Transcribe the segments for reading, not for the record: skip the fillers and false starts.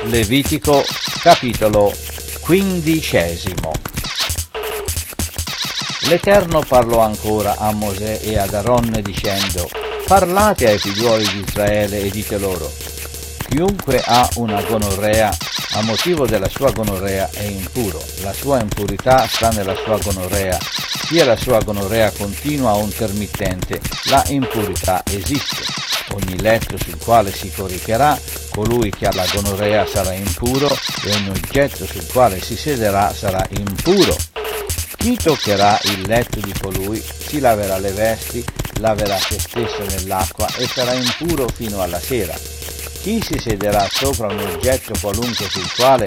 Levitico capitolo 15. L'Eterno parlò ancora a Mosè e ad Aronne dicendo: parlate ai figliuoli di Israele e dite loro: chiunque ha una gonorrea a motivo della sua gonorrea è impuro, la sua impurità sta nella sua gonorrea, sia la sua gonorrea continua o intermittente, la impurità esiste. Ogni letto sul quale si coricherà, colui che ha la gonorrea sarà impuro, e ogni oggetto sul quale si siederà sarà impuro. Chi toccherà il letto di colui si laverà le vesti, laverà se stesso nell'acqua e sarà impuro fino alla sera. Chi si siederà sopra un oggetto qualunque sul quale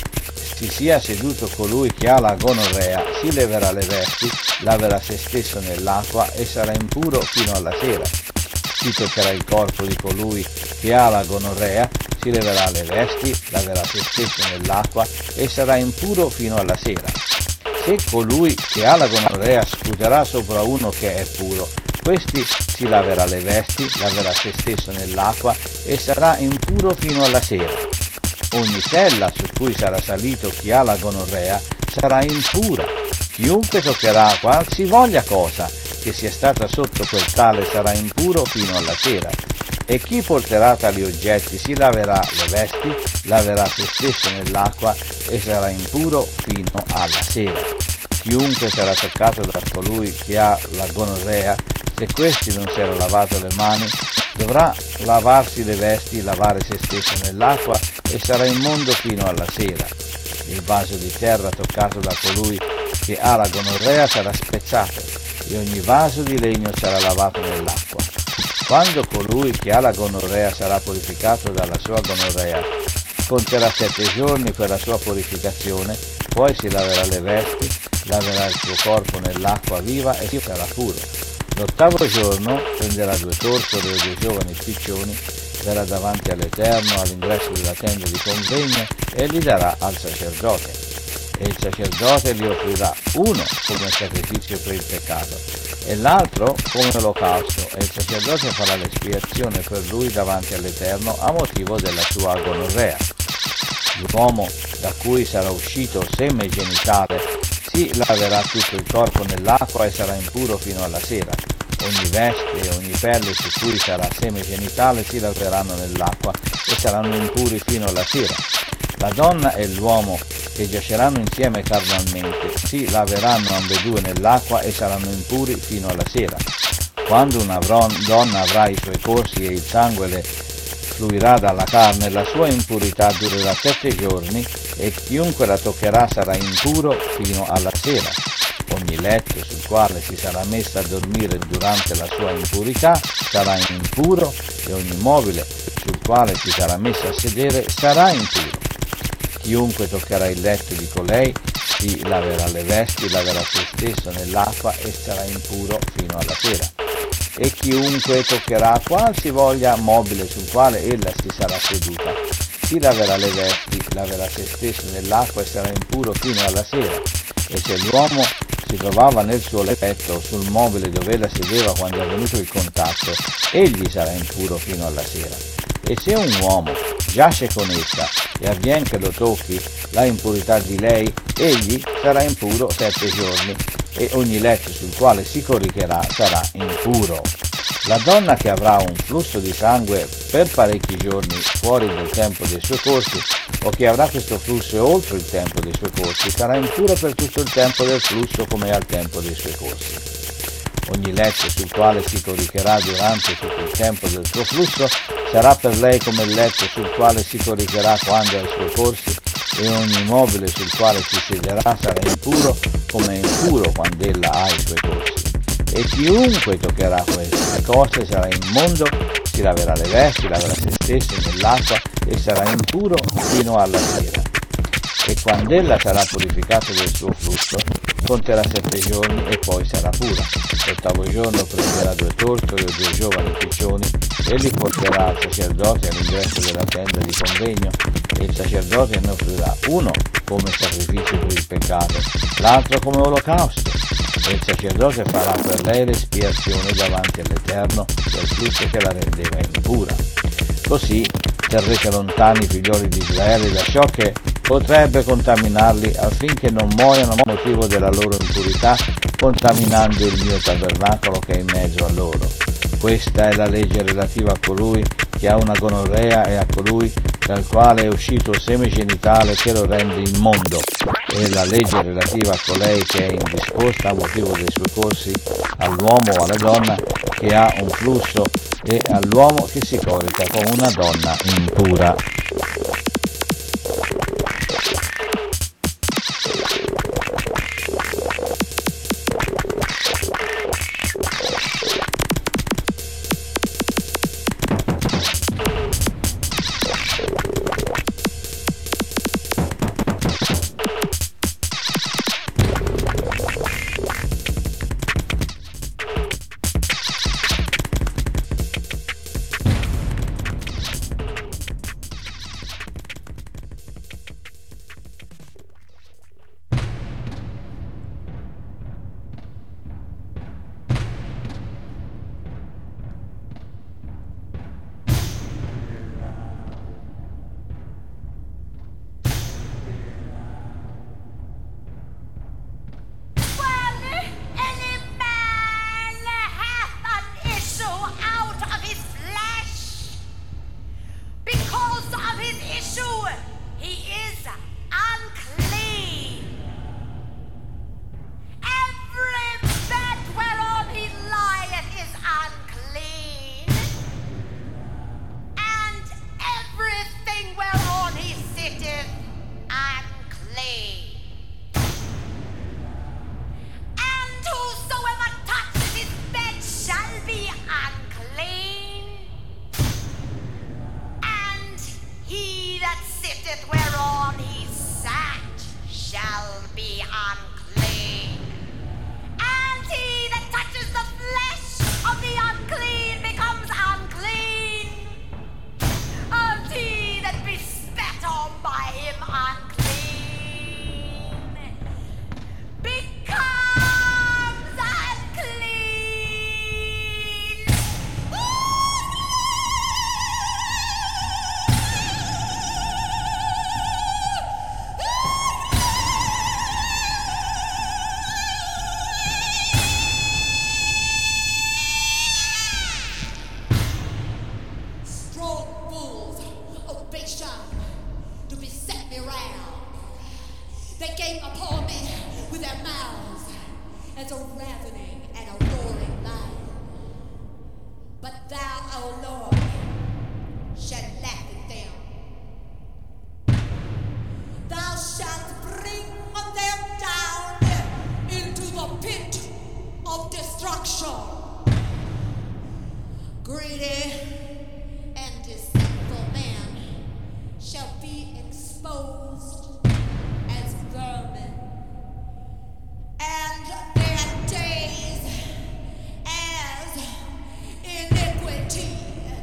si sia seduto colui che ha la gonorrea, si leverà le vesti, laverà se stesso nell'acqua e sarà impuro fino alla sera. Chi toccherà il corpo di colui che ha la gonorrea, si leverà le vesti, laverà se stesso nell'acqua e sarà impuro fino alla sera. Se colui che ha la gonorrea sputerà sopra uno che è puro, questi si laverà le vesti, laverà se stesso nell'acqua e sarà impuro fino alla sera. Ogni sella su cui sarà salito chi ha la gonorrea sarà impura. Chiunque toccherà qualsivoglia cosa che sia stata sotto quel tale sarà impuro fino alla sera. E chi porterà tali oggetti si laverà le vesti, laverà se stesso nell'acqua e sarà impuro fino alla sera. Chiunque sarà toccato da colui che ha la gonorrea, se questi non si era lavato le mani, dovrà lavarsi le vesti, lavare se stesso nell'acqua e sarà immondo fino alla sera. Il vaso di terra toccato da colui che ha la gonorrea sarà spezzato e ogni vaso di legno sarà lavato nell'acqua. Quando colui che ha la gonorrea sarà purificato dalla sua gonorrea, conterà 7 giorni per la sua purificazione, poi si laverà le vesti, laverà il suo corpo nell'acqua viva e sarà puro. L'8° giorno prenderà 2 tortori o 2 giovani piccioni, verrà davanti all'Eterno all'ingresso della tenda di convegno e li darà al sacerdote. E il sacerdote li offrirà uno come sacrificio per il peccato e l'altro come olocausto, e il sacerdote farà l'espiazione per lui davanti all'Eterno a motivo della sua gonorrea. L'uomo da cui sarà uscito seme genitale si laverà tutto il corpo nell'acqua e sarà impuro fino alla sera. Ogni veste e ogni pelle su cui sarà seme genitale si laveranno nell'acqua e saranno impuri fino alla sera. La donna e l'uomo che giaceranno insieme carnalmente si laveranno ambedue nell'acqua e saranno impuri fino alla sera. Quando una donna avrà i suoi corsi e il sangue le fluirà dalla carne, la sua impurità durerà 7 giorni e chiunque la toccherà sarà impuro fino alla sera. Ogni letto sul quale si sarà messa a dormire durante la sua impurità sarà impuro e ogni mobile sul quale si sarà messa a sedere sarà impuro. Chiunque toccherà il letto di colei si laverà le vesti, laverà se stesso nell'acqua e sarà impuro fino alla sera. E chiunque toccherà qualsivoglia mobile sul quale ella si sarà seduta, si laverà le vesti, laverà se stesso nell'acqua e sarà impuro fino alla sera. E se l'uomo si trovava nel suo letto o sul mobile dove ella sedeva quando è avvenuto il contatto, egli sarà impuro fino alla sera. E se un uomo giace con essa e avvien che lo tocchi la impurità di lei, egli sarà impuro 7 giorni e ogni letto sul quale si coricherà sarà impuro. La donna che avrà un flusso di sangue per parecchi giorni fuori del tempo dei suoi corsi, o che avrà questo flusso oltre il tempo dei suoi corsi, sarà impura per tutto il tempo del flusso come al tempo dei suoi corsi. Ogni letto sul quale si coricherà durante tutto il tempo del suo flusso sarà per lei come il letto sul quale si coricherà quando ha i suoi corsi, e ogni mobile sul quale si siederà sarà impuro come è impuro quando ella ha i suoi corsi. E chiunque toccherà queste cose sarà immondo, si laverà le vesti, laverà se stesso nell'acqua e sarà impuro fino alla sera. E quando ella sarà purificata del suo flusso, conterà 7 giorni e poi sarà pura. L'8° giorno prenderà 2 tortori o 2 giovani piccioni e li porterà al sacerdote all'ingresso della tenda di convegno, e il sacerdote ne offrirà uno come sacrificio per il peccato, l'altro come olocausto. E il sacerdote farà per lei l'espiazione davanti all'Eterno del flusso che la rendeva impura. Così terrete lontani i figlioli di Israele da ciò che potrebbe contaminarli, affinché non muoiano a motivo della loro impurità, contaminando il mio tabernacolo che è in mezzo a loro. Questa è la legge relativa a colui che ha una gonorrea e a colui dal quale è uscito seme genitale che lo rende immondo, e la legge relativa a colei che è indisposta a motivo dei suoi corsi, all'uomo o alla donna che ha un flusso, e all'uomo che si corica con una donna impura. Days as iniquity.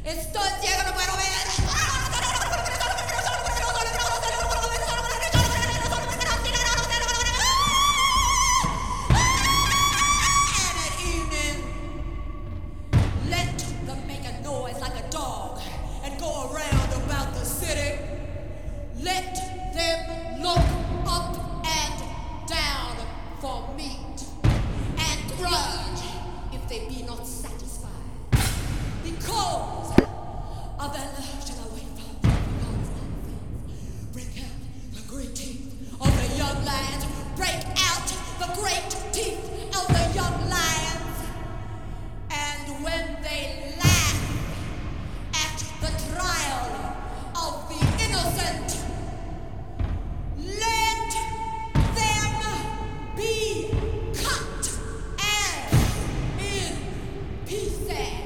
Estoy ciego, no puedo ver. And at evening, let them make a noise like a dog and go around about the city. Let them look up and down for meat and grudge if they be not satisfied. Because of their love shall I wait for break out the great teeth of the young lions. Break out the great teeth of the young lions. And when they laugh at the trial of the innocent, let them be cut and in pieces.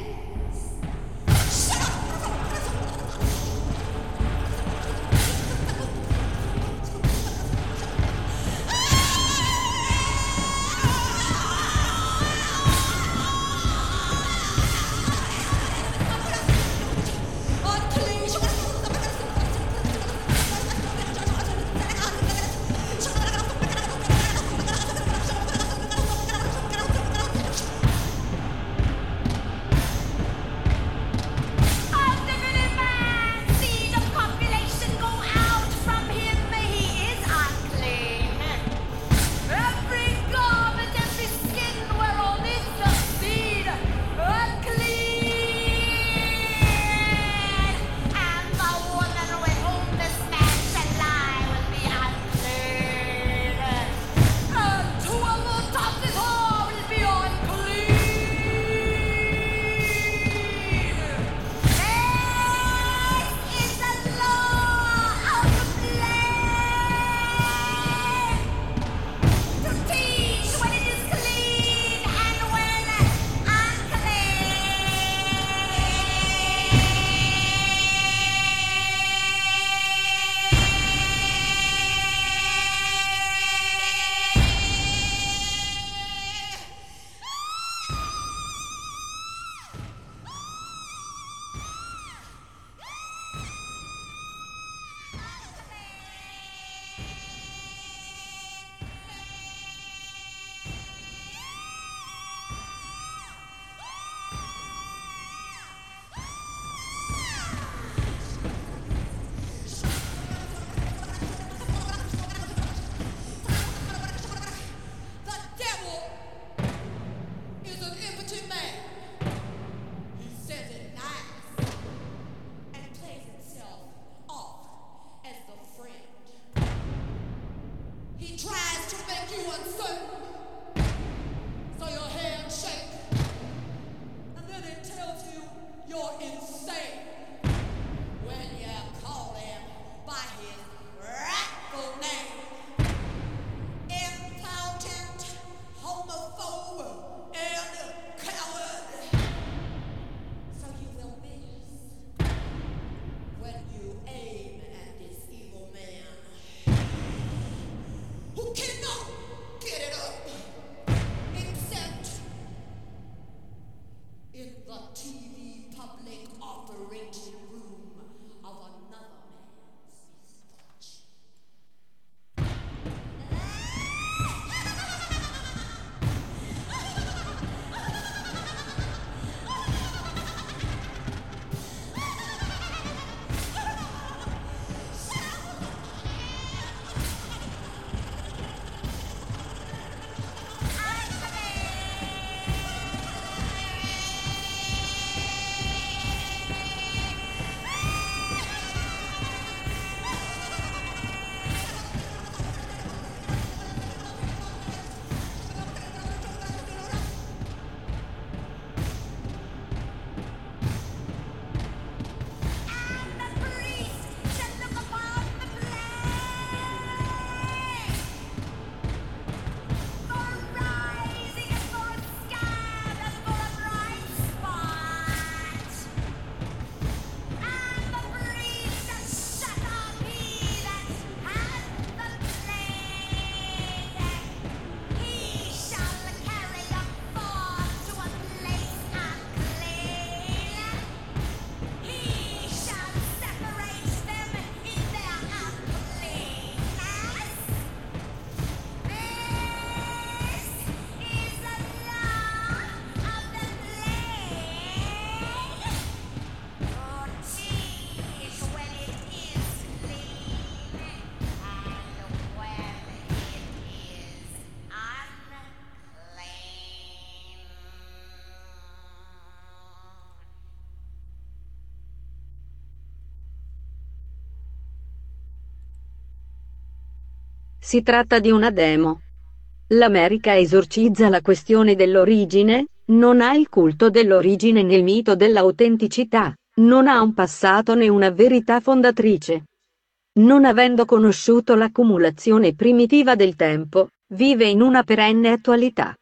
Si tratta di una demo. L'America esorcizza la questione dell'origine, non ha il culto dell'origine né il mito dell'autenticità, non ha un passato né una verità fondatrice. Non avendo conosciuto l'accumulazione primitiva del tempo, vive in una perenne attualità.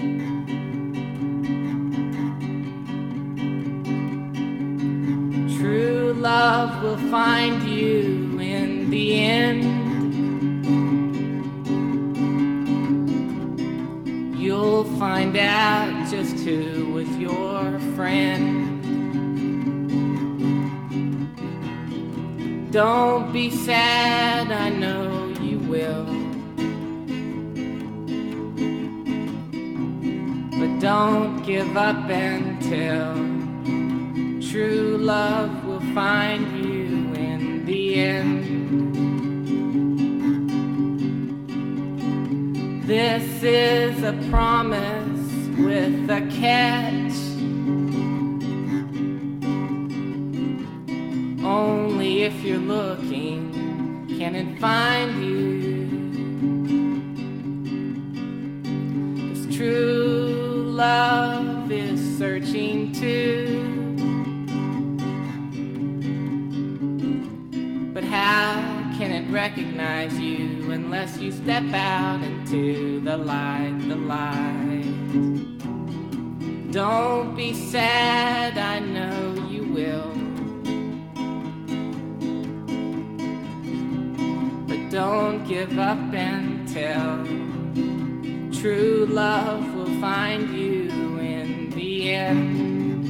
True love will find you in the end. You'll find out just who was your friend. Don't be sad, I know you will. But don't give up until true love will find you in the end. This is a promise with a catch. Only if you're looking can it find you. 'Cause true love is searching too. But how can it recognize you unless you step out into the light, the light? Don't be sad, I know you will. But don't give up until true love will find you in the end.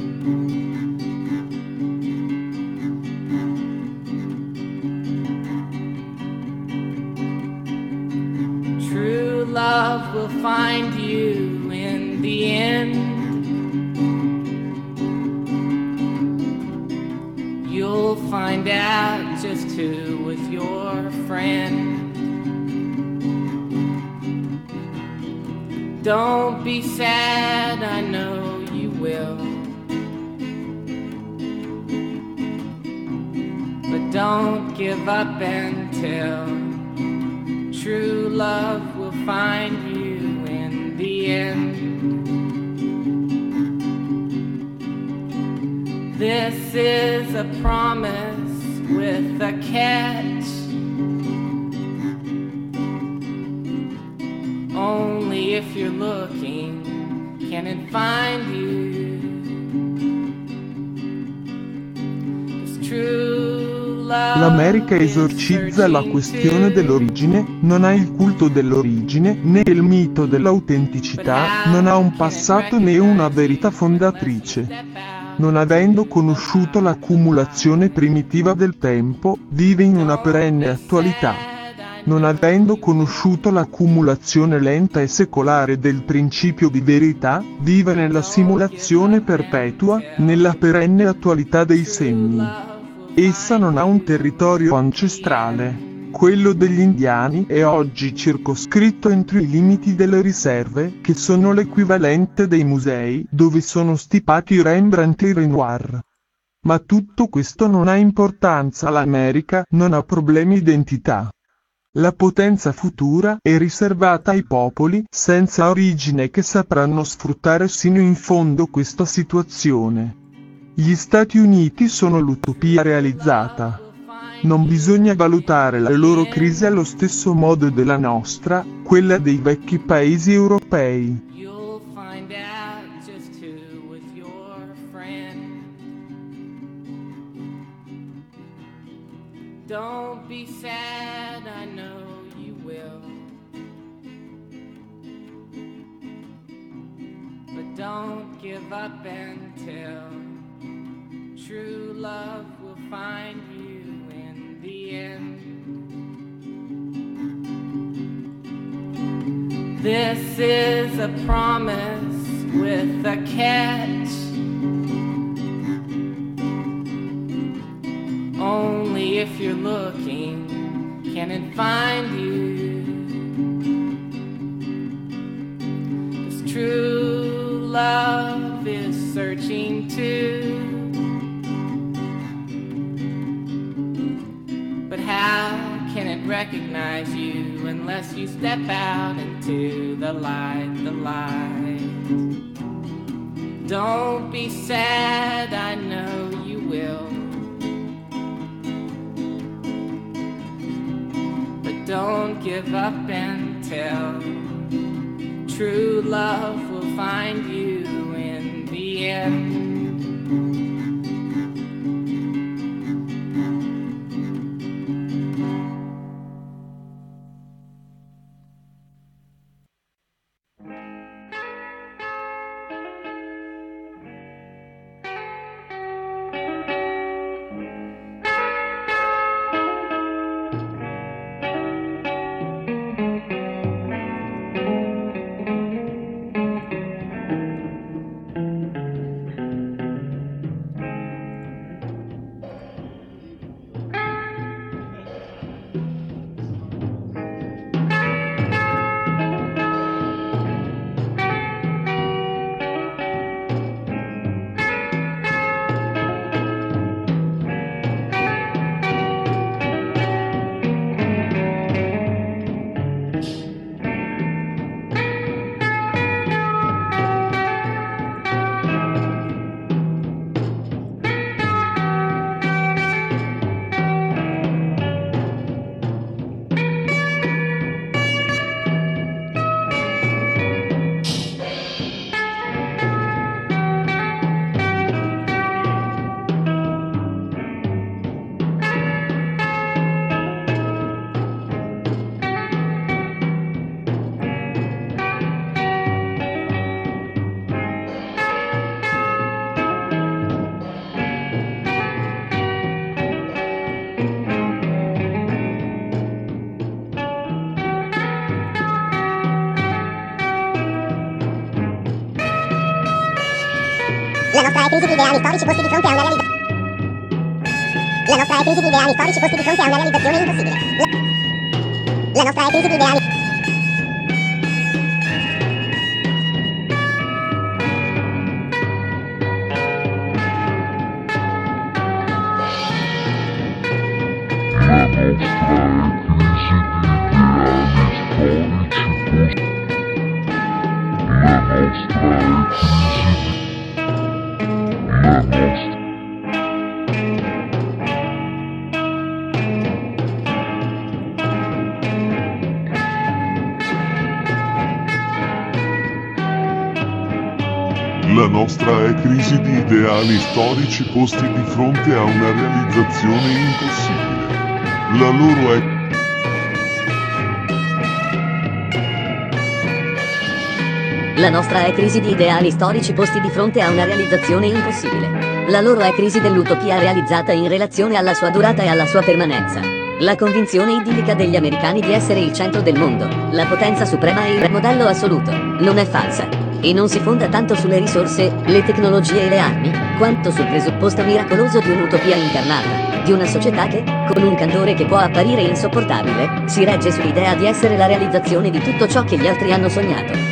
True love will find you in the end. You'll find out just who was your friend. Don't be sad, I know you will. But don't give up until true love will find you in the end. This is a promise with a catch. Only if you're looking can it find you. 'Cause true love L'America esorcizza la questione dell'origine, non ha il culto dell'origine né il mito dell'autenticità, non ha un passato né una verità fondatrice. Non avendo conosciuto l'accumulazione primitiva del tempo, vive in una perenne attualità. Non avendo conosciuto l'accumulazione lenta e secolare del principio di verità, vive nella simulazione perpetua, nella perenne attualità dei segni. Essa non ha un territorio ancestrale. Quello degli indiani è oggi circoscritto entro i limiti delle riserve, che sono l'equivalente dei musei, dove sono stipati Rembrandt e Renoir. Ma tutto questo non ha importanza, l'America non ha problemi identità. La potenza futura è riservata ai popoli senza origine che sapranno sfruttare sino in fondo questa situazione. Gli Stati Uniti sono l'utopia realizzata. Non bisogna valutare la loro crisi allo stesso modo della nostra, quella dei vecchi paesi europei. You'll find out just who was your friend. Don't be sad, I know you will. But don't give up until true love will find you in the end. This is a promise with a catch. Only if you're looking can it find you. 'Cause true love is searching too. But how can it recognize you unless you step out into the light, the light. Don't be sad, I know you will. But don't give up until true love will find you in the end. La nostra è crisi di ideali storici posti di fronte a una realizzazione. La nostra è crisi di ideali storici posti di fronte a una realizzazione impossibile. La nostra è crisi di ideali. La nostra è crisi di ideali storici posti di fronte a una realizzazione impossibile. La loro è La nostra è crisi di ideali storici posti di fronte a una realizzazione impossibile. La loro è crisi dell'utopia realizzata in relazione alla sua durata e alla sua permanenza. La convinzione idillica degli americani di essere il centro del mondo, la potenza suprema e il modello assoluto, non è falsa. E non si fonda tanto sulle risorse, le tecnologie e le armi, quanto sul presupposto miracoloso di un'utopia incarnata, di una società che, con un candore che può apparire insopportabile, si regge sull'idea di essere la realizzazione di tutto ciò che gli altri hanno sognato.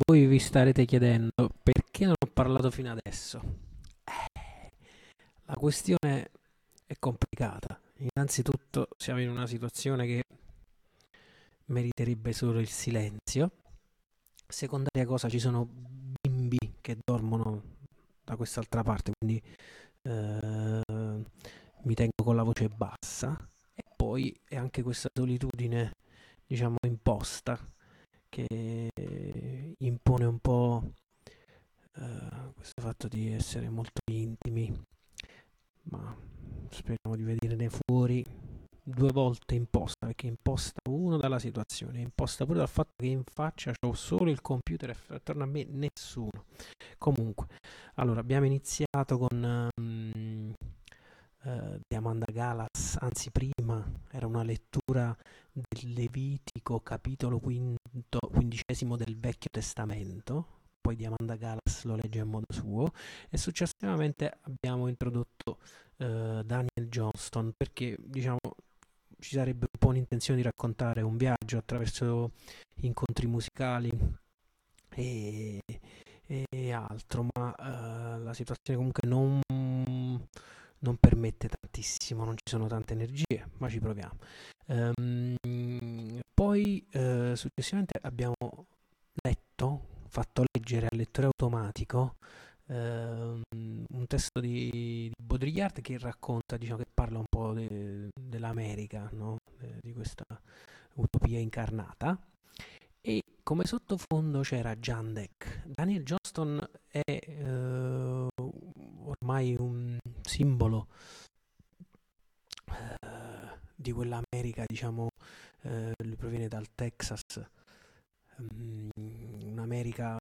Voi vi starete chiedendo perché non ho parlato fino adesso. La questione è complicata. Innanzitutto siamo in una situazione che meriterebbe solo il silenzio. Secondaria cosa, ci sono bimbi che dormono da quest'altra parte, quindi mi tengo con la voce bassa. E poi è anche questa solitudine, diciamo, imposta, che impone un po' questo fatto di essere molto intimi, ma speriamo di venirne fuori due volte imposta, perché imposta uno dalla situazione, imposta pure dal fatto che in faccia ho solo il computer e attorno a me nessuno. Comunque, allora abbiamo iniziato con di Amanda Galas, anzi prima era una lettura del Levitico capitolo quindicesimo del Vecchio Testamento, poi di Amanda Galas lo legge a modo suo, e successivamente abbiamo introdotto Daniel Johnston, perché diciamo ci sarebbe un po' un'intenzione di raccontare un viaggio attraverso incontri musicali e altro, ma la situazione comunque non permette tantissimo, non ci sono tante energie, ma ci proviamo. Poi successivamente abbiamo fatto leggere al lettore automatico un testo di Baudrillard che racconta, diciamo, che parla un po' dell'America, no? Di questa utopia incarnata. E come sottofondo c'era Jandek. Daniel Johnston è ormai un simbolo di quell'America, diciamo, lui proviene dal Texas, un'America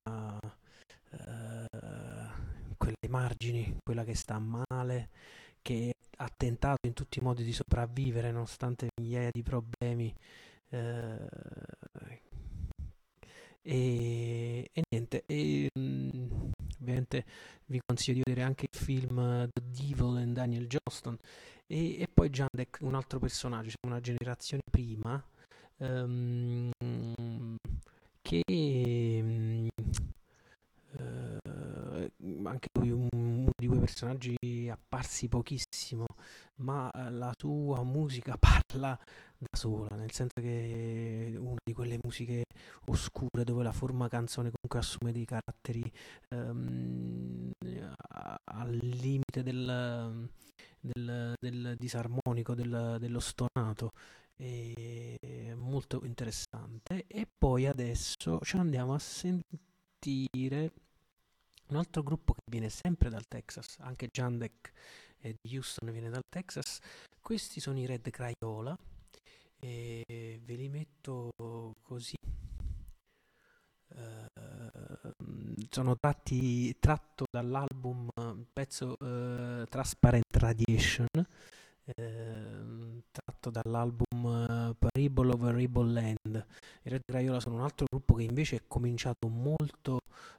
quelle ai margini, quella che sta male, che ha tentato in tutti i modi di sopravvivere nonostante migliaia di problemi, e niente, ovviamente vi consiglio di vedere anche il film The Devil and Daniel Johnston, e poi Jandek, un altro personaggio, una generazione prima, che anche lui uno di quei personaggi apparsi pochissimo, ma la sua musica parla da sola, nel senso che è una di quelle musiche oscure dove la forma canzone comunque assume dei caratteri al limite del disarmonico, dello stonato. È molto interessante. E poi adesso ci andiamo a sentire un altro gruppo che viene sempre dal Texas, anche Jandek di Houston viene dal Texas. Questi sono i Red Crayola, e ve li metto così. Sono tratto dall'album, pezzo Transparent Radiation, tratto dall'album Parable of a Rebel Land. I Red Crayola sono un altro gruppo che invece è cominciato molto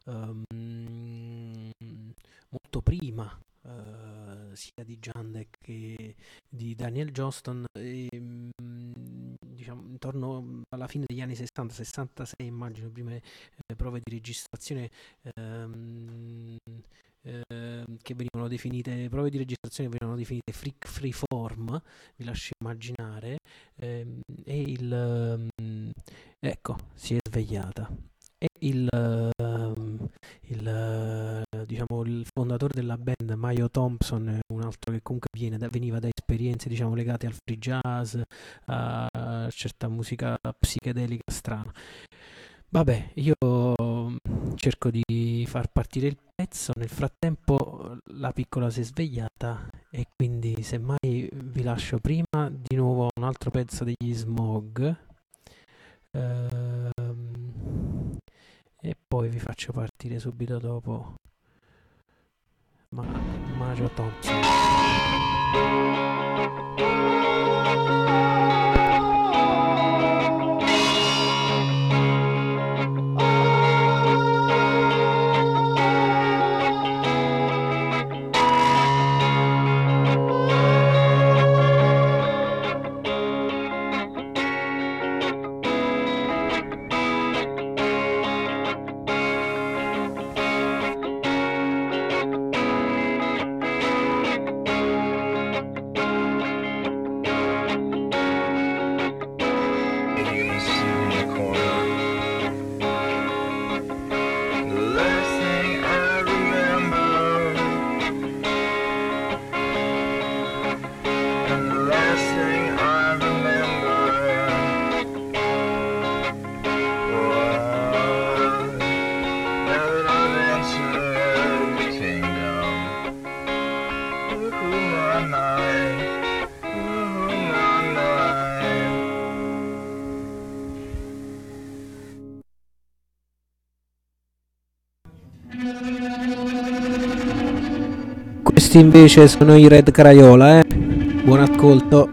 prima sia di Jandek che di Daniel Johnston, diciamo intorno alla fine degli anni 60, 66 immagino, prime prove di registrazione che venivano definite freeform, vi lascio immaginare, ecco, si è svegliata. E diciamo il fondatore della band, Mayo Thompson, è un altro che comunque veniva da esperienze, diciamo, legate al free jazz, a certa musica psichedelica strana. Vabbè, io cerco di far partire il pezzo, nel frattempo la piccola si è svegliata e quindi semmai vi lascio prima di nuovo un altro pezzo degli Smog, e poi vi faccio partire subito dopo Majo Thompson. Questi invece sono i Red Crayola, buon ascolto.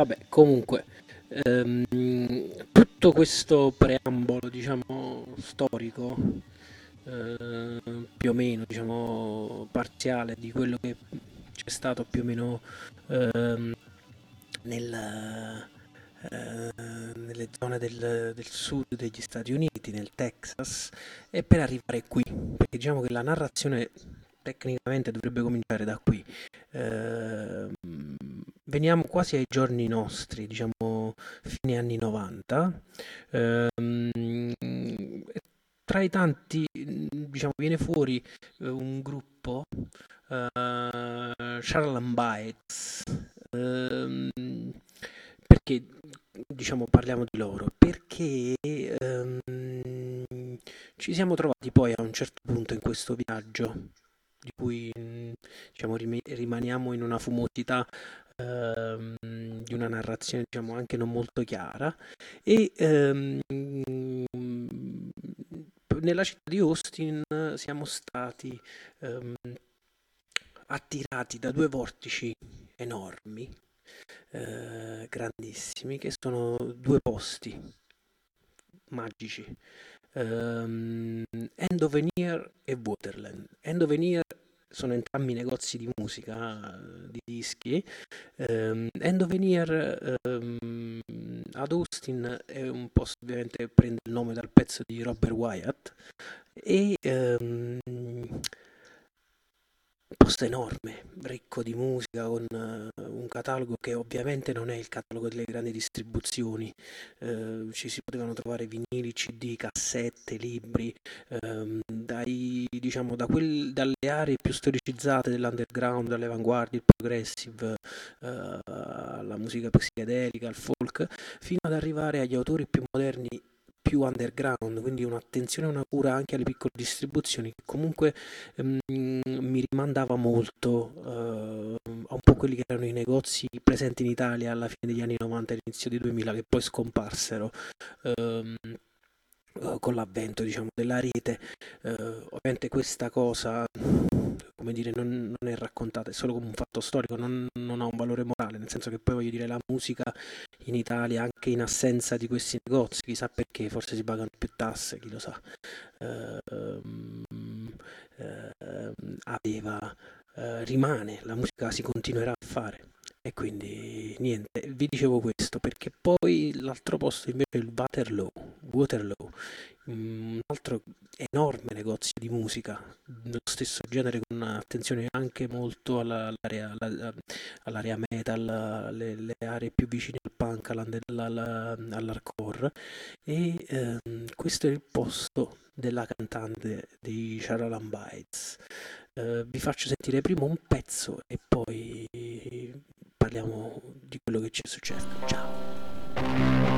Vabbè, comunque, tutto questo preambolo, diciamo, storico, più o meno, diciamo, parziale di quello che c'è stato più o meno nel, nelle zone del sud degli Stati Uniti, nel Texas, e per arrivare qui, perché diciamo che la narrazione tecnicamente dovrebbe cominciare da qui. Veniamo quasi ai giorni nostri, diciamo fine anni 90. Tra i tanti, diciamo, viene fuori un gruppo, Charles and Bites. Perché, diciamo, parliamo di loro? Perché ci siamo trovati poi a un certo punto in questo viaggio, di cui diciamo, rimaniamo in una fumosità di una narrazione, diciamo, anche non molto chiara, e nella città di Austin siamo stati attirati da due vortici enormi, grandissimi, che sono due posti magici, Endovenir e Waterland. Endovenir sono entrambi negozi di musica, di dischi. Endovenir ad Austin è un posto, ovviamente prende il nome dal pezzo di Robert Wyatt, e un posto enorme, ricco di musica, con un catalogo che ovviamente non è il catalogo delle grandi distribuzioni. Ci si potevano trovare vinili, CD, cassette, libri, diciamo, dalle aree più storicizzate dell'underground, dalle avanguardie, il progressive, alla musica psichedelica, al folk, fino ad arrivare agli autori più moderni, più underground, quindi un'attenzione e una cura anche alle piccole distribuzioni, che comunque mi rimandava molto a un po' quelli che erano i negozi presenti in Italia alla fine degli anni 90 e all'inizio dei 2000, che poi scomparsero con l'avvento, diciamo, della rete. Ovviamente questa cosa, come dire, non è raccontata, è solo come un fatto storico, non ha un valore morale, nel senso che poi, voglio dire, la musica in Italia, anche in assenza di questi negozi, chissà perché, forse si pagano più tasse, chi lo sa, rimane, la musica si continuerà a fare. E quindi niente, vi dicevo questo perché poi l'altro posto invece è il Waterloo, un altro enorme negozio di musica dello stesso genere, con un'attenzione anche molto all'area metal, le aree più vicine al punk, all'hardcore, e questo è il posto della cantante di Charles and Bites. Vi faccio sentire prima un pezzo e poi parliamo di quello che ci è successo. Ciao!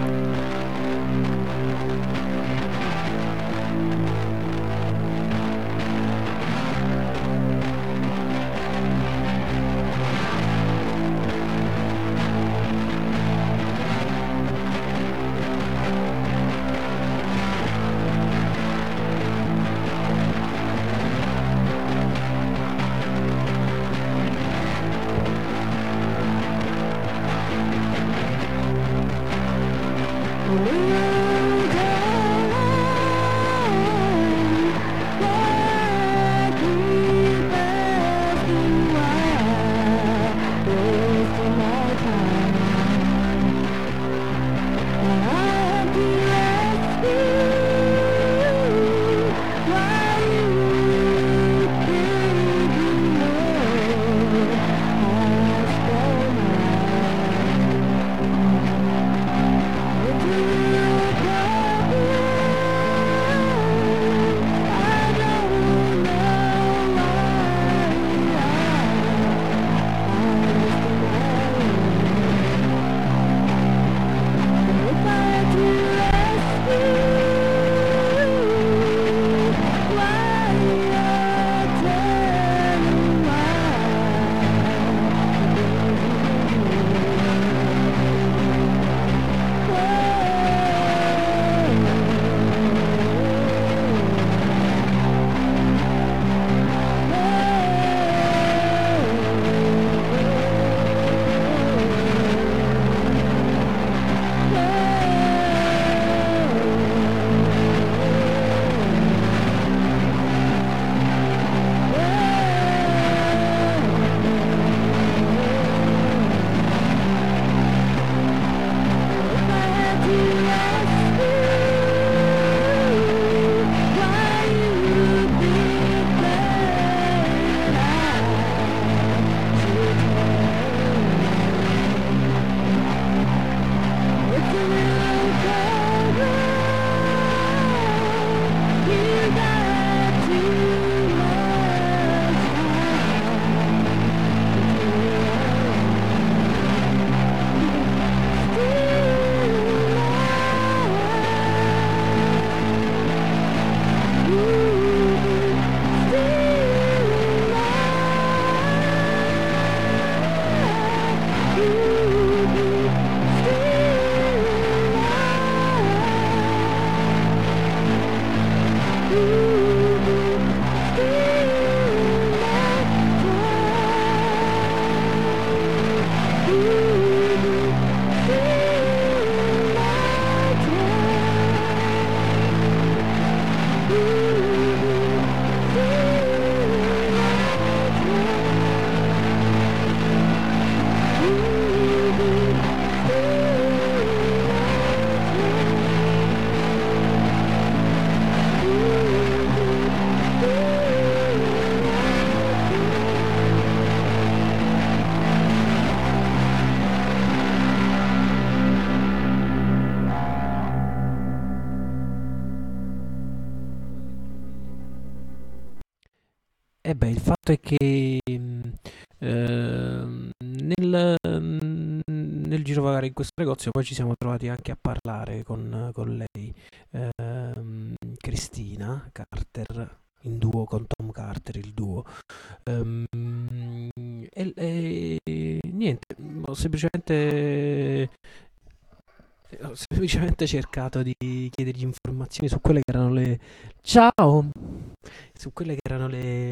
Il fatto è che nel girovagare in questo negozio poi ci siamo trovati anche a parlare con lei, Cristina Carter, in duo con Tom Carter, il duo. Niente, ho semplicemente cercato di chiedergli informazioni su quelle che erano le... Ciao! Su quelle che erano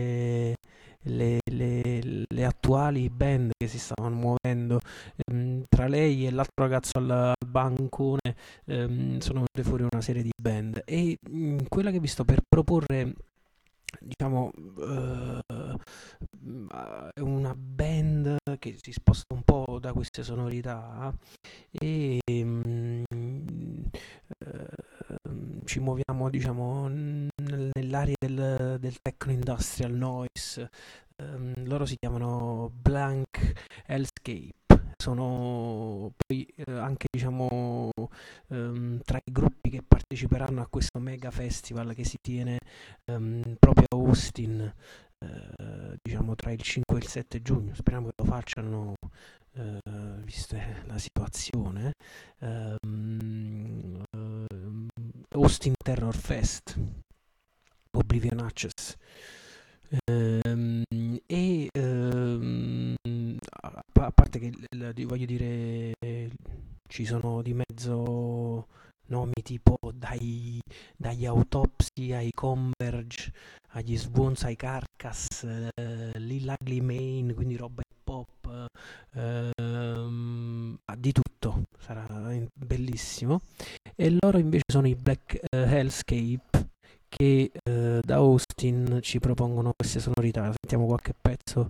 le attuali band che si stavano muovendo. Tra lei e l'altro ragazzo al bancone sono venute fuori una serie di band, e quella che vi sto per proporre, diciamo, è una band che si sposta un po' da queste sonorità e ci muoviamo, diciamo, nell'area del techno industrial noise. Loro si chiamano Blank Hellscape. Sono poi anche, diciamo, tra i gruppi che parteciperanno a questo mega festival che si tiene proprio a Austin, diciamo tra il 5 e il 7 giugno. Speriamo che lo facciano, vista la situazione. Austin Terror Fest, Oblivion Access. A parte che voglio dire, ci sono di mezzo nomi tipo dagli Autopsy ai Converge, agli Swans, ai Carcass, Lil Ugly Mane, quindi roba hip hop, di tutto, sarà bellissimo. E loro invece sono i Black Hellscape, che da Austin ci propongono queste sonorità. Sentiamo qualche pezzo.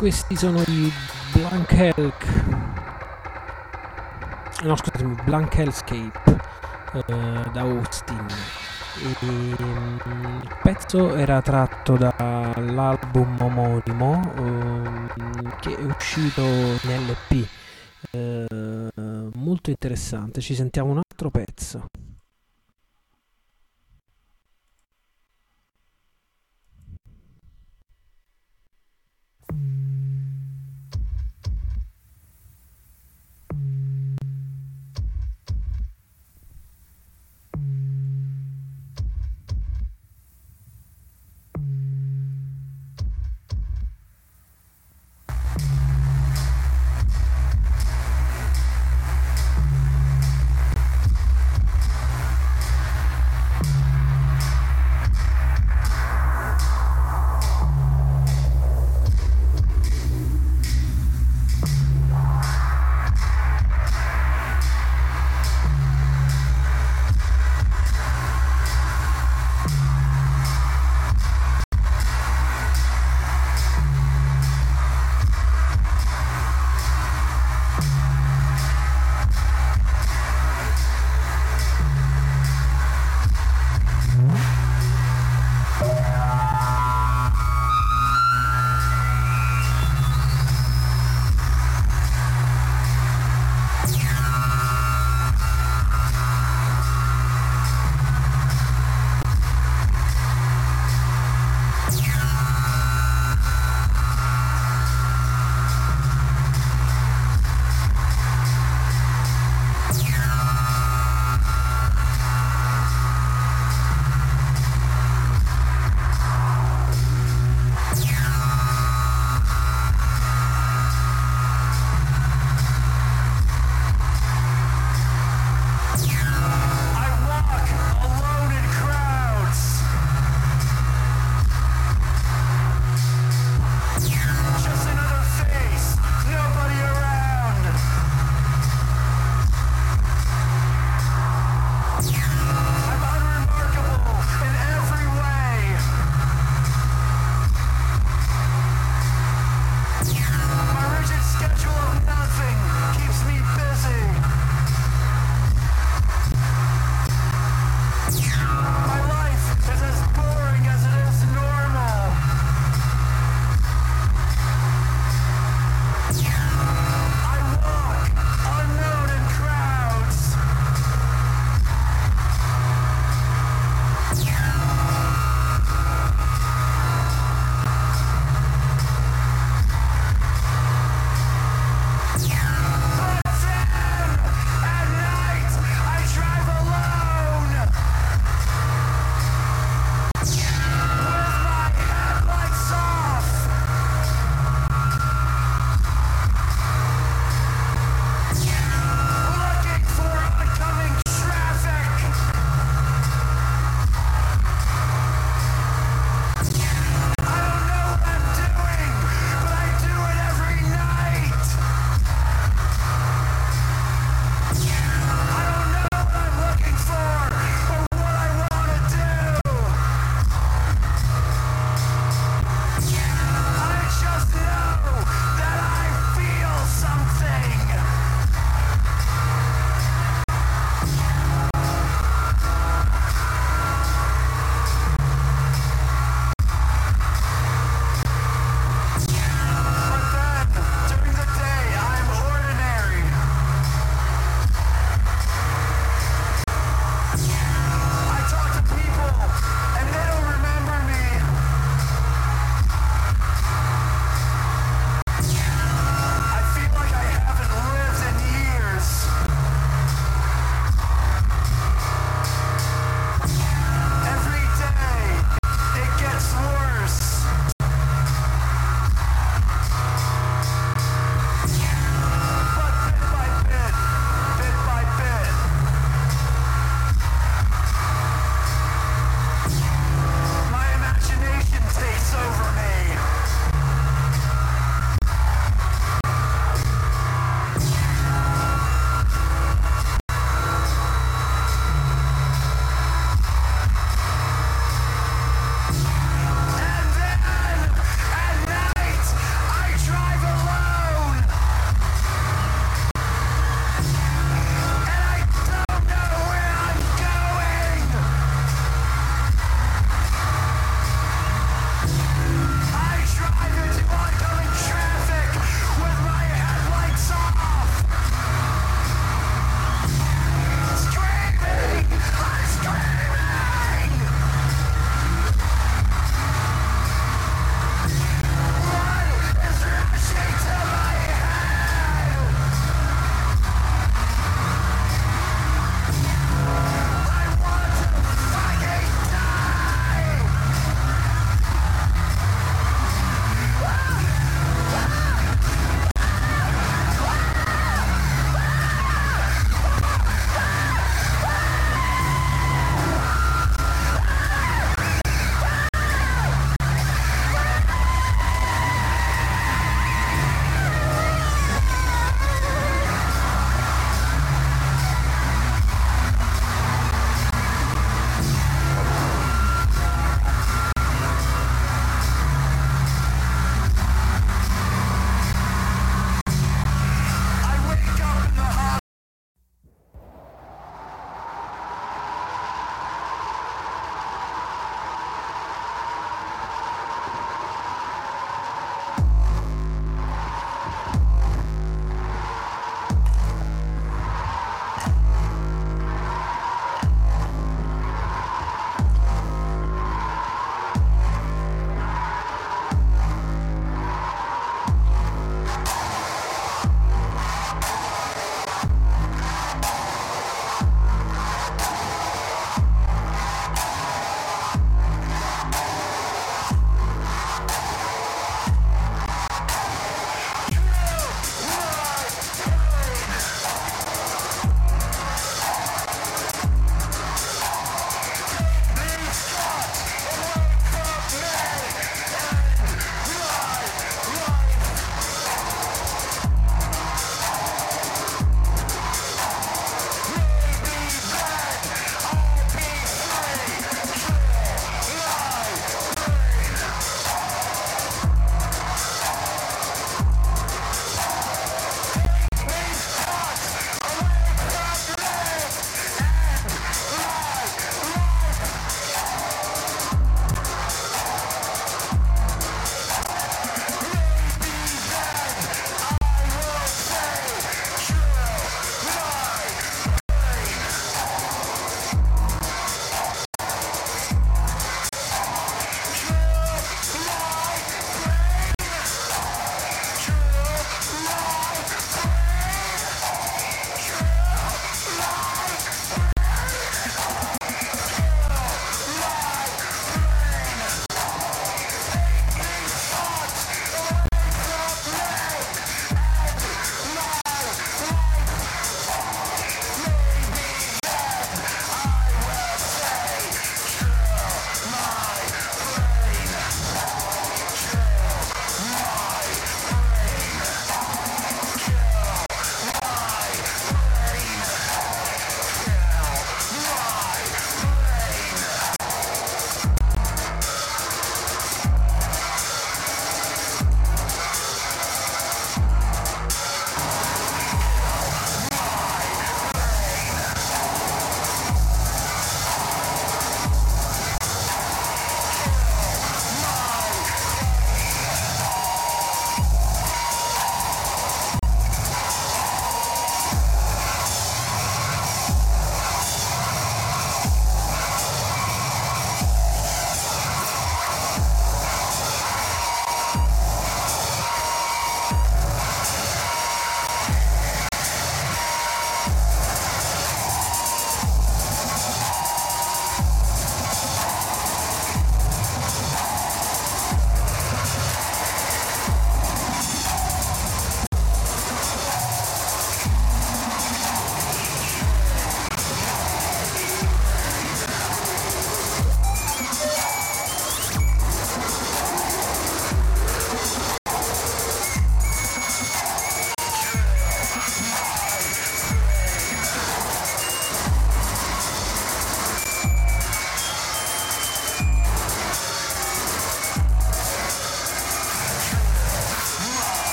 Questi sono i Blank Elk. No, scusatemi, Blank Hellscape da Austin. Il pezzo era tratto dall'album omonimo che è uscito in LP. Molto interessante. Ci sentiamo un altro pezzo.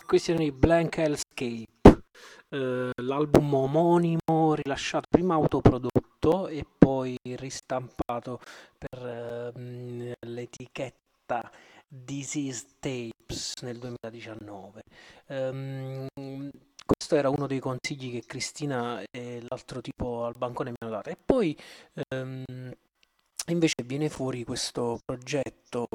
Questi erano i Blank Hellscape, l'album omonimo rilasciato prima autoprodotto e poi ristampato per l'etichetta Disease Tapes nel 2019. Questo era uno dei consigli che Cristina e l'altro tipo al bancone mi hanno dato. E poi invece viene fuori questo progetto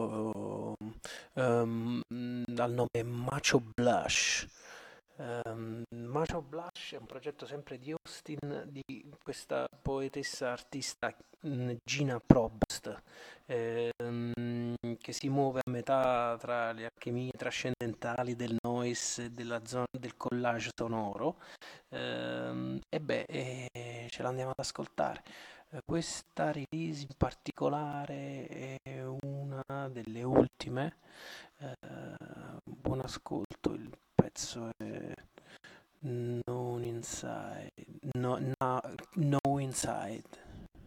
dal nome Macho Blush. Macho Blush è un progetto sempre di Austin, di questa poetessa artista Gina Probst, che si muove a metà tra le alchimie trascendentali del noise e della zona del collage sonoro. Ce l'andiamo ad ascoltare. Questa release in particolare è una delle ultime. Buon ascolto, il pezzo è No Inside. No Inside.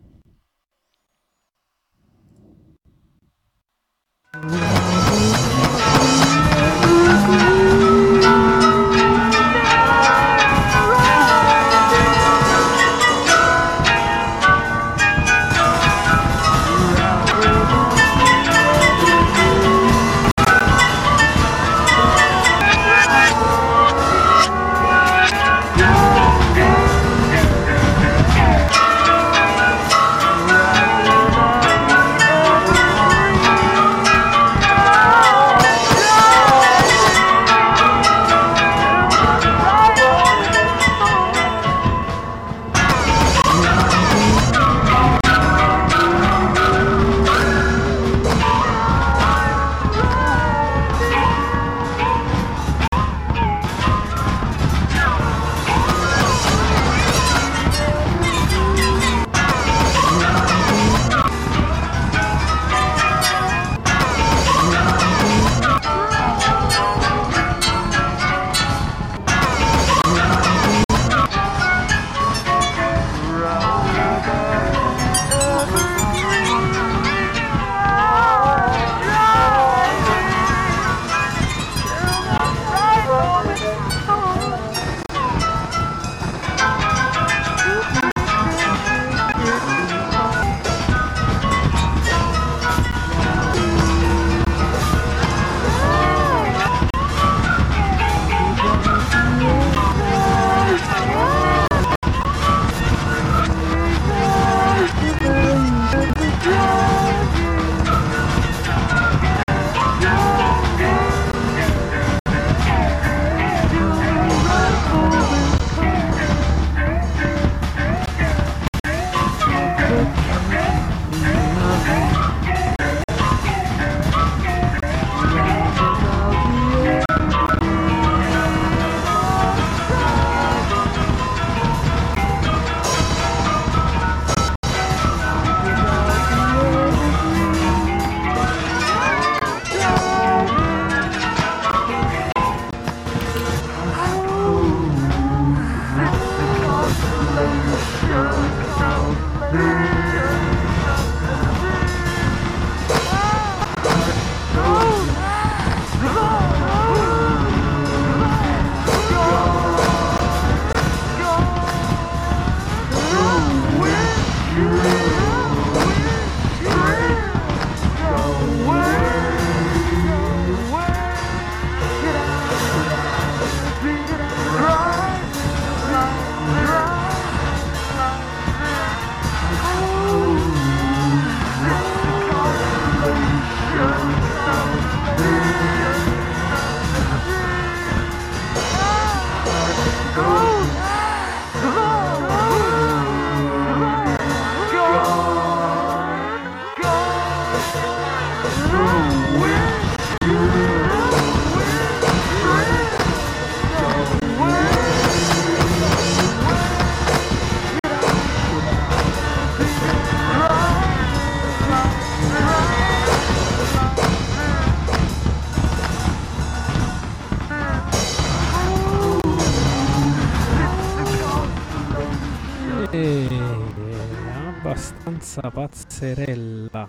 Abbastanza pazzerella.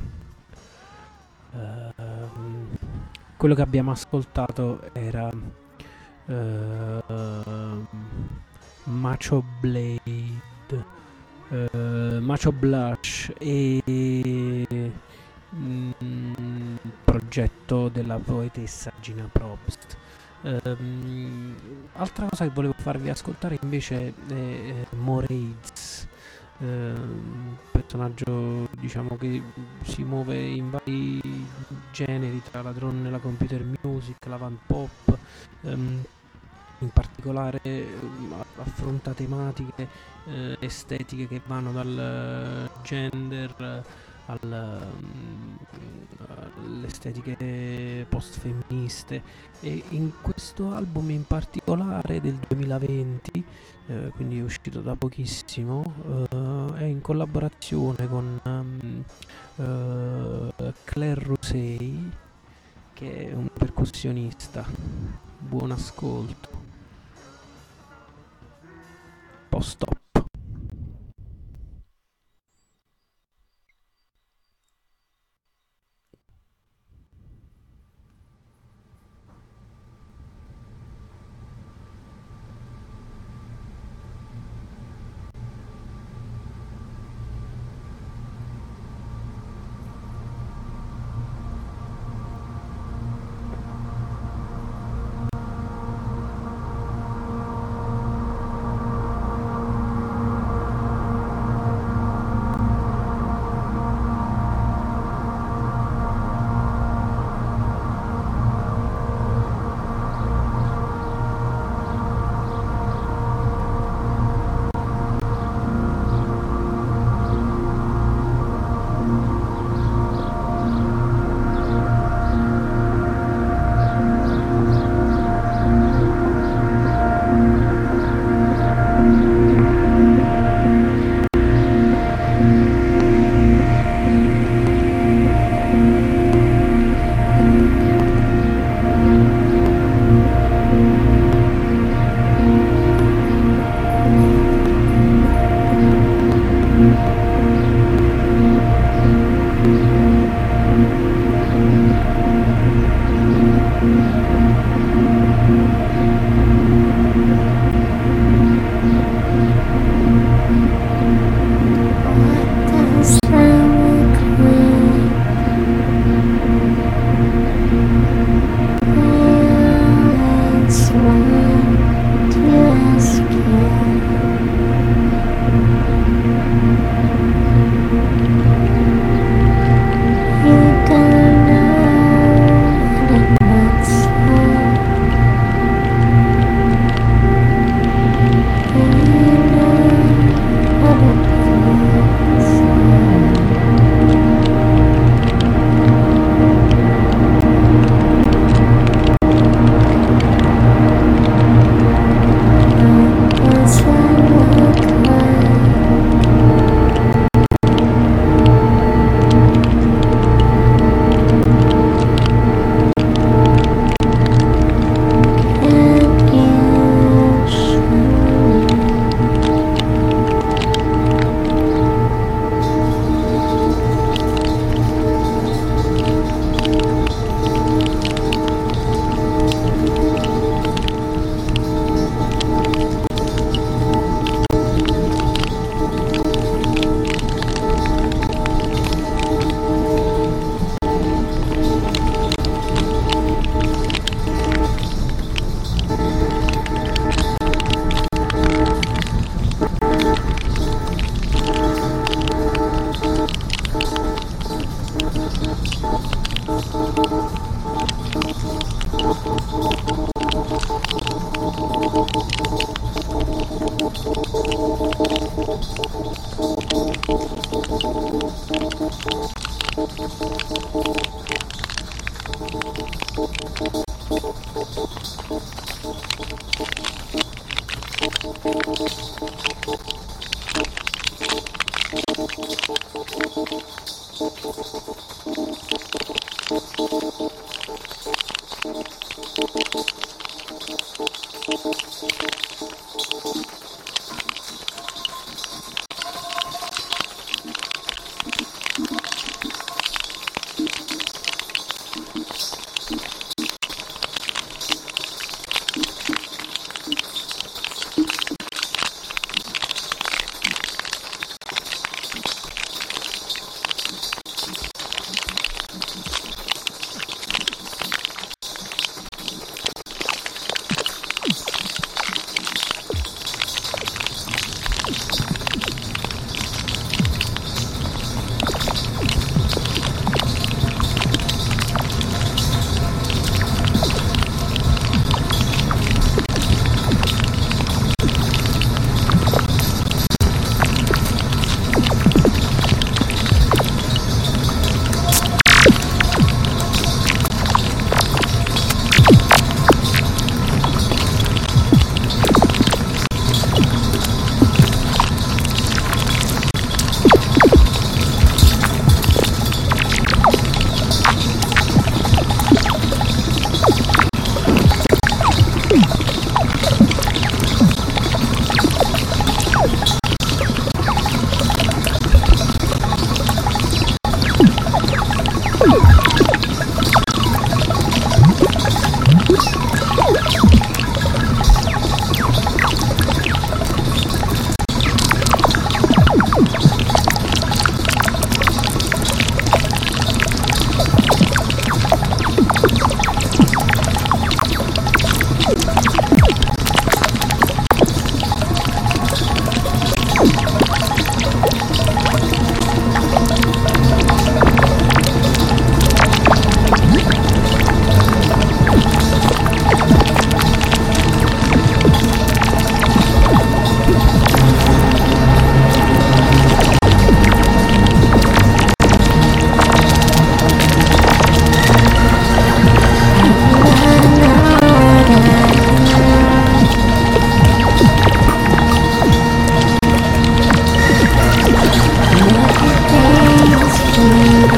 Quello che abbiamo ascoltato era Macho Blade, Macho Blush e progetto della poetessa Gina Probst. Altra cosa che volevo farvi ascoltare invece è Moraids, personaggio diciamo che si muove in vari generi tra la drone e la computer music, l'avant pop, in particolare affronta tematiche estetiche che vanno dal gender alle estetiche post-femministe, e in questo album in particolare del 2020, quindi è uscito da pochissimo, è in collaborazione con Claire Rusey, che è un percussionista. Buon ascolto. Post-op.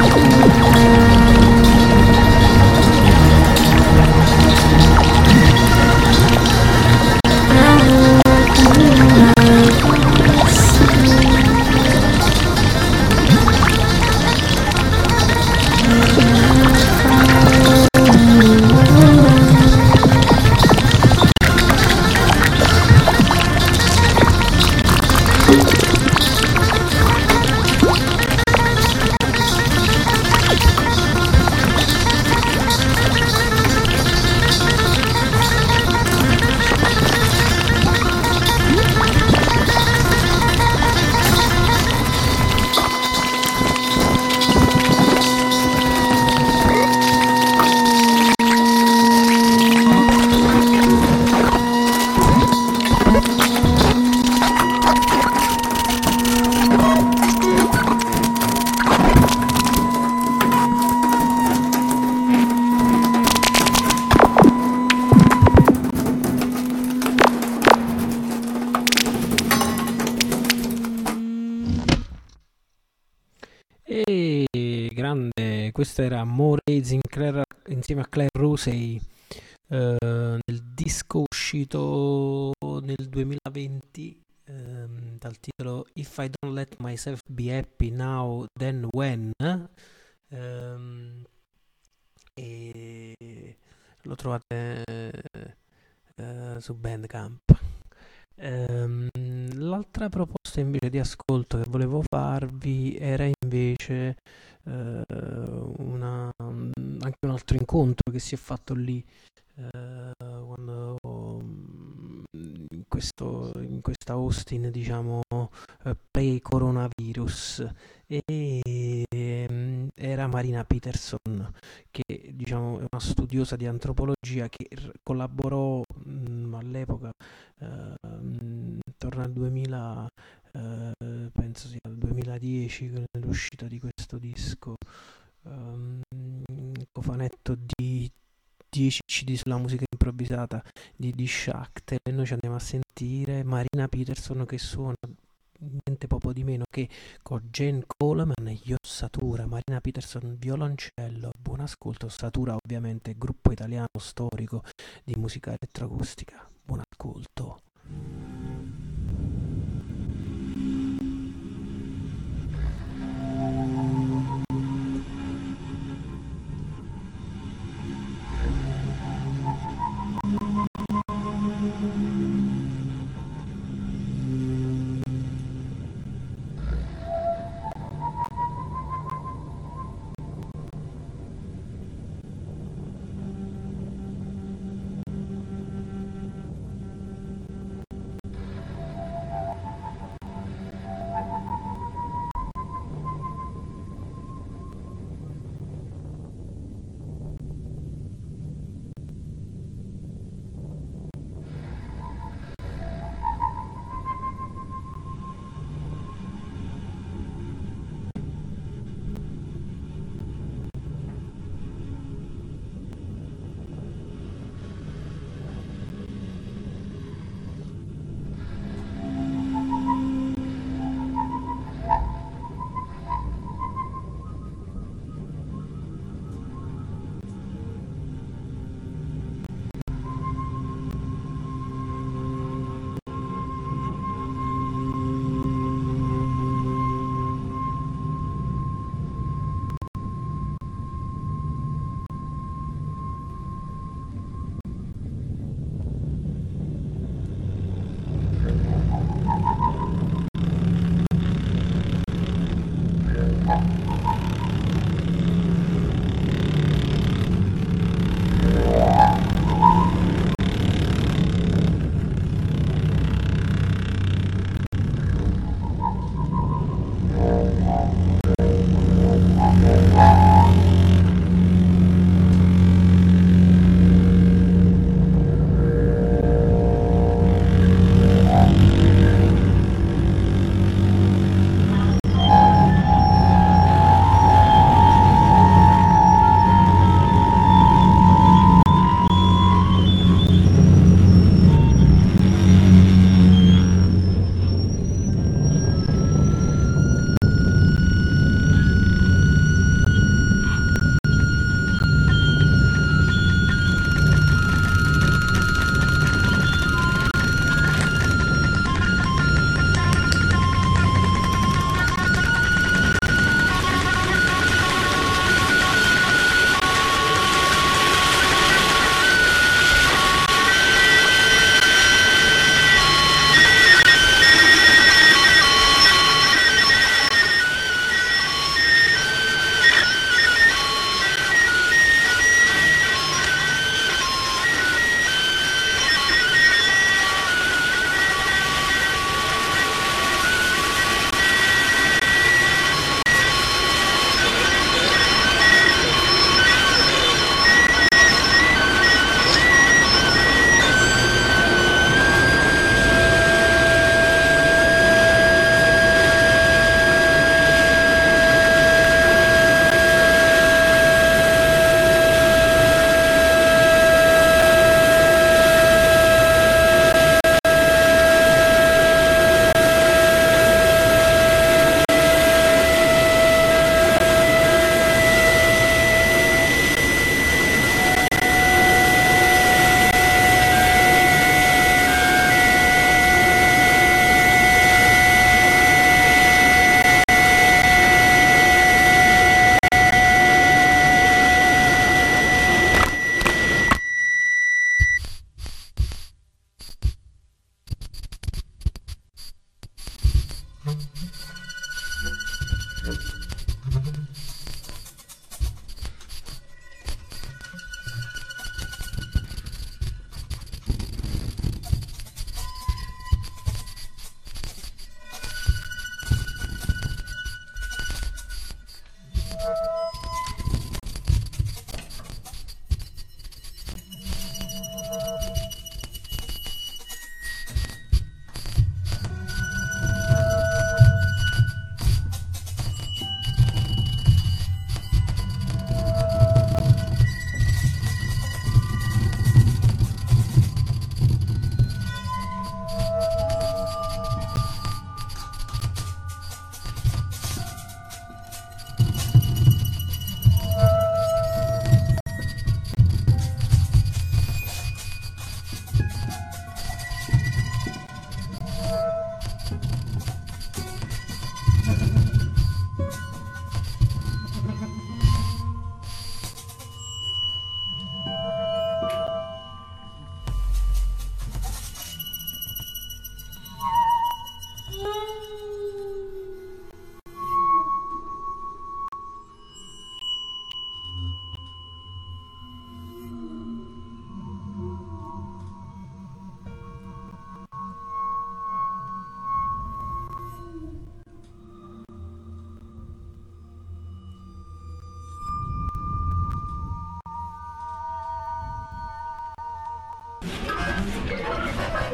Grande, questo era More Sinclair insieme a Claire Rosey, nel disco uscito nel 2020 dal titolo If I Don't Let Myself Be Happy Now Then When, e lo trovate su Bandcamp. L'altra proposta invece di ascolto che volevo farvi era invece anche un altro incontro che si è fatto lì quando in questa Austin, diciamo, pre-coronavirus, e era Marina Peterson, che diciamo è una studiosa di antropologia che collaborò all'epoca intorno al 2000, penso sia al 2010, nell'uscita di questo disco, cofanetto di 10 CD sulla musica improvvisata di Shachter, e noi ci andiamo a sentire Marina Peterson che suona niente poco di meno che con Jane Coleman e Ossatura. Marina Peterson violoncello, buon ascolto. Ossatura ovviamente gruppo italiano storico di musica elettroacustica, buon ascolto.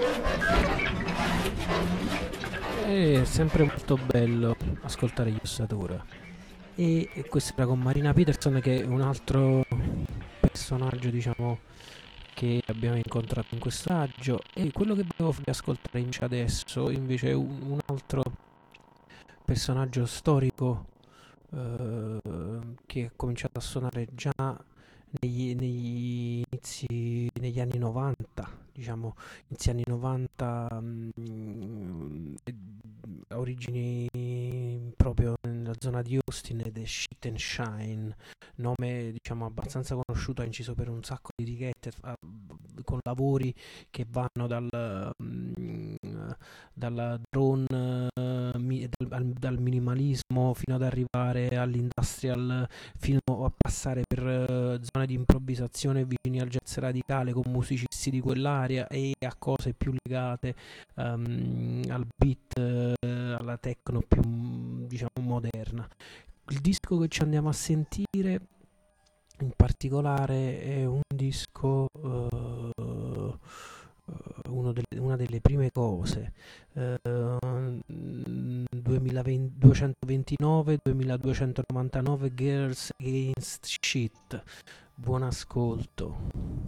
È sempre molto bello ascoltare gli Ossatura. E questo era con Marina Peterson, che è un altro personaggio, diciamo, che abbiamo incontrato in questo viaggio. E quello che volevo farvi ascoltare invece adesso invece è un altro personaggio storico che ha cominciato a suonare già negli anni 90, diciamo, inizi anni 90, ha origini proprio nella zona di Austin, ed è Shit and Shine, nome diciamo abbastanza conosciuto, ha inciso per un sacco di etichette con lavori che vanno dalla drone, dal minimalismo fino ad arrivare all'industrial, fino a passare per zone di improvvisazione vicini al jazz radicale con musicisti di quell'area, e a cose più legate al beat, alla techno più diciamo moderna. Il disco che ci andiamo a sentire in particolare è un disco, una delle prime cose, 229-2299 Girls Against Shit. Buon ascolto.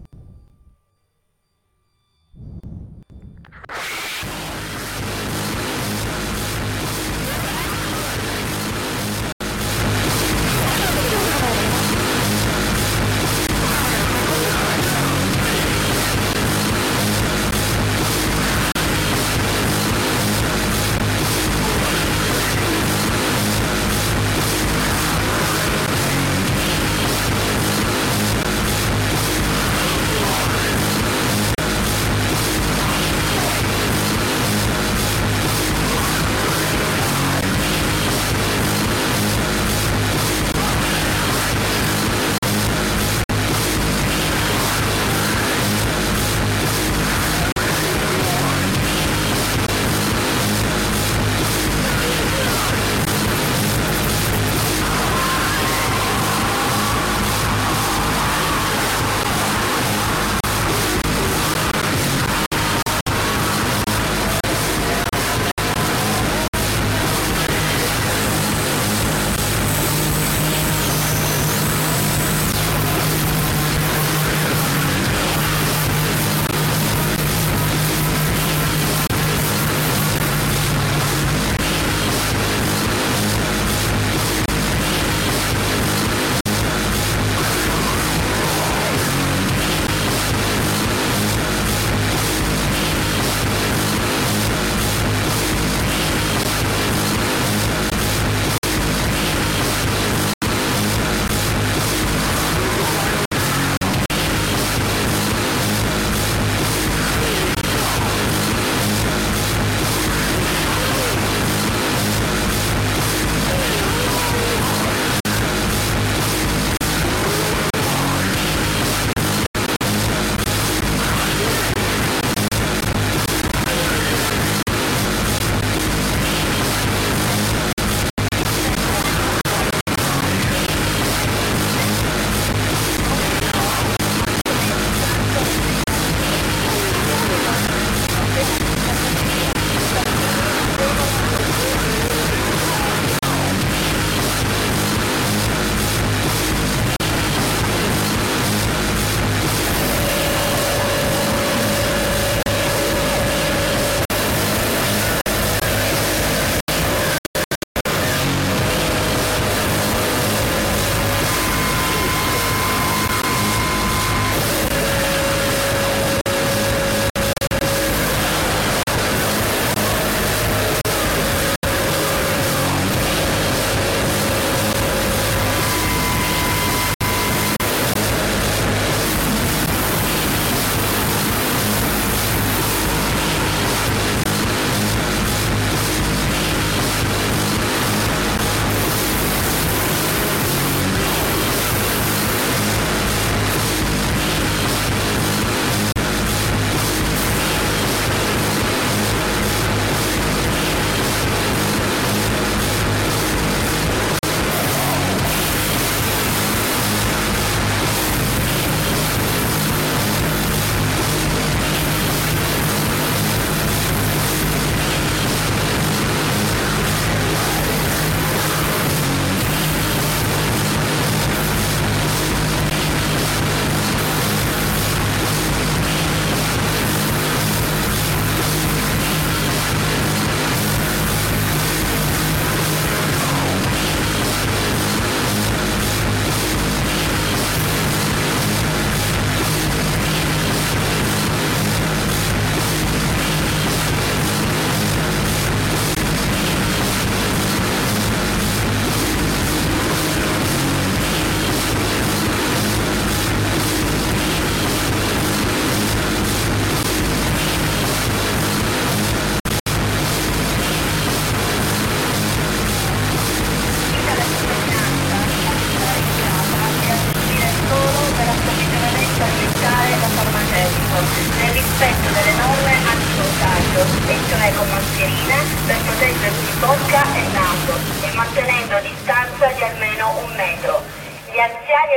Gli anziani e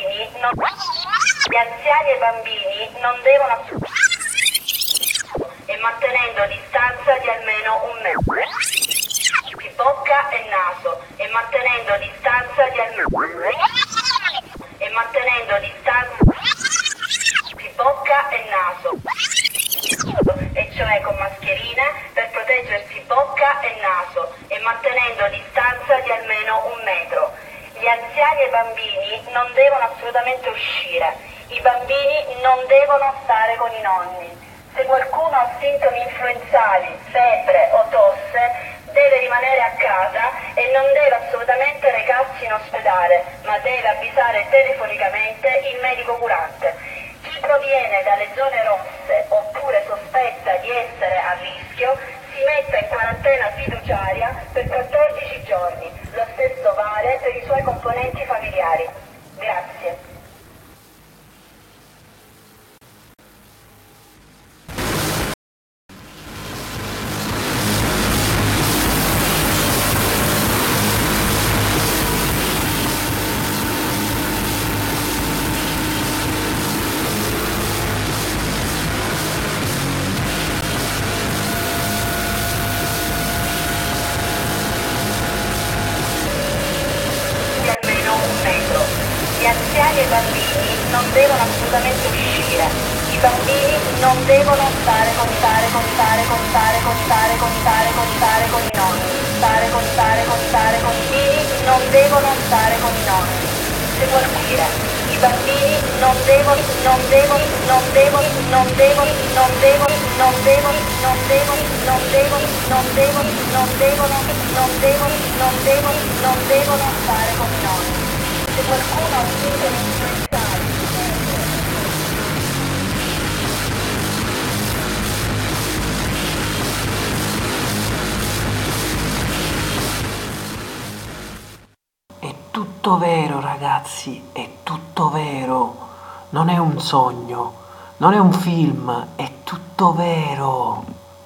i bambini non devono e mantenendo distanza di almeno 1 metro. Di bocca e naso e mantenendo distanza di almeno di bocca e naso, e cioè con mascherina per proteggersi bocca e naso e mantenendo distanza di almeno 1 metro. Gli anziani e i bambini non devono assolutamente uscire, i bambini non devono stare con i nonni. Se qualcuno ha sintomi influenzali, febbre o tosse, deve rimanere a casa e non deve assolutamente recarsi in ospedale, ma deve avvisare telefonicamente il medico curante. Chi proviene dalle zone rosse oppure sospetta di essere a rischio si metta in quarantena fiduciaria per 14 giorni. Lo stesso vale per i suoi componenti familiari. Grazie. Gli anziani e i bambini non devono assolutamente uscire, i bambini non devono stare con i nonni, i bambini non devono stare con i nonni. Se qualcuno i bambini non devono stare con i nonni. Se qualcuno ha sintomi influenzali. È tutto vero, ragazzi, è tutto vero. Non è un sogno, non è un film, è tutto vero.